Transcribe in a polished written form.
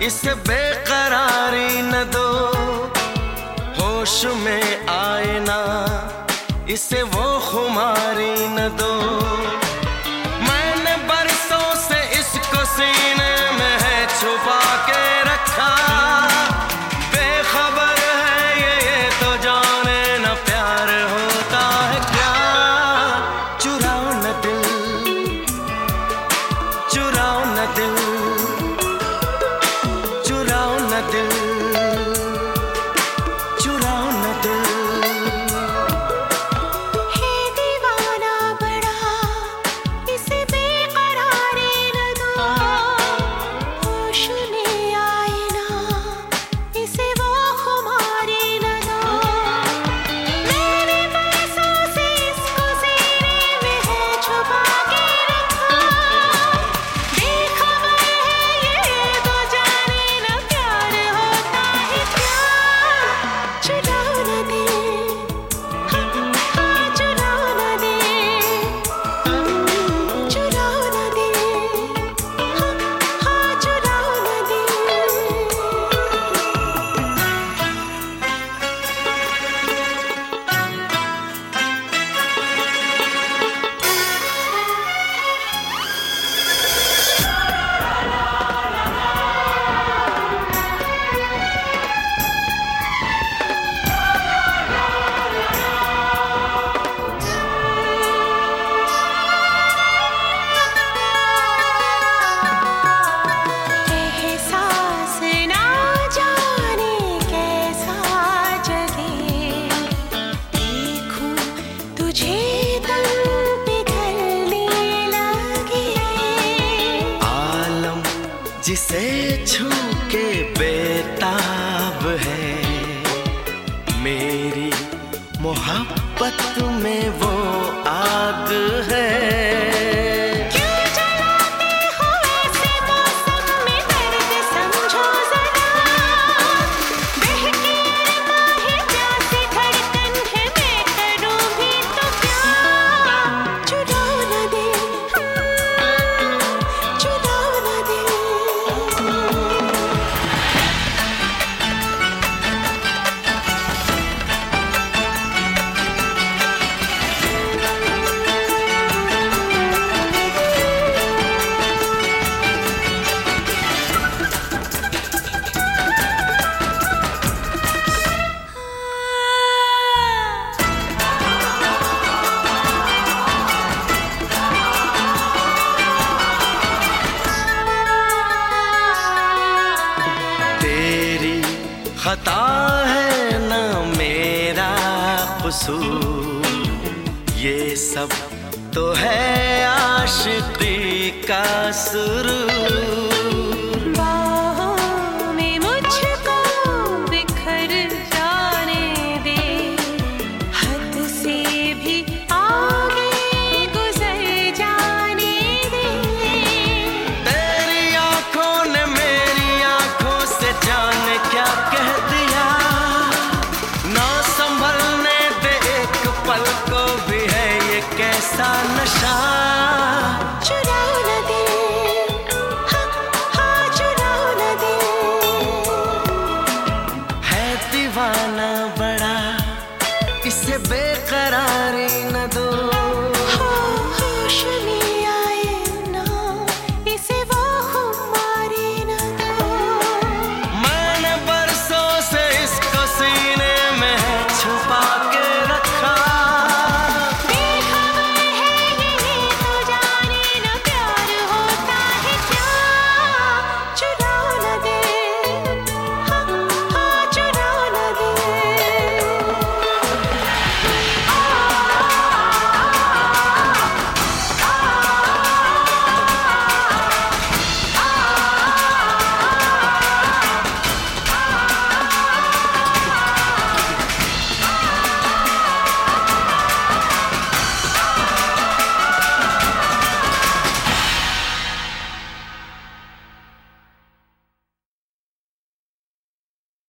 इसे बेकरारी न दो, होश में आए ना इसे वो खुमारी न दो। मैंने बरसों से इसको सीने में है छुपा के रखा, बेखबर है ये तो जाने न प्यार होता है क्या। चुराओ न दिल, चुराओ न दिल, चुराओ न दिल, चुराओ न दिल। है दीवाना बड़ा इसे बेकरारी न दो, होश में आए ना इसे वो खुमारी न दो। मैंने बरसों से इसको सीने में है छुपा के रखा, बेखबर है ये तो जाने न प्यार होता है क्या। चुराओ न दिल, हाँ चुराओ न दिल, चुराओ न दिल, हाँ चुराओ न दिल। एहसास ना जाने कैसा जगे, देखूं तुझे तन पिघलने लगे। आलम जिसे छू के बेताब है, मेरी मोहब्बत में वो आग है। क्यों जलाते हो ऐसे मौसम में दर्द समझो जरा, बहकी अरमां है प्यासी धड़कन है, मैं करूं भी तो क्या। चुराओ न दिल, चुराओ न दिल। तेरी खता है ना मेरा कसूर, ये सब तो है आशिकी का सुरूर। बाहों में मुझको बिखर जाने दे, हद से भी आगे गुजर जाने दे। तेरी आंखों ने मेरी आंखों से जाने क्या कह दिया, ना संभलने दे एक पल को भी है ये कैसा नशा। चुराओ न दिल, हाँ चुराओ न दिल। है दीवाना बड़ा इसे बेकरारी न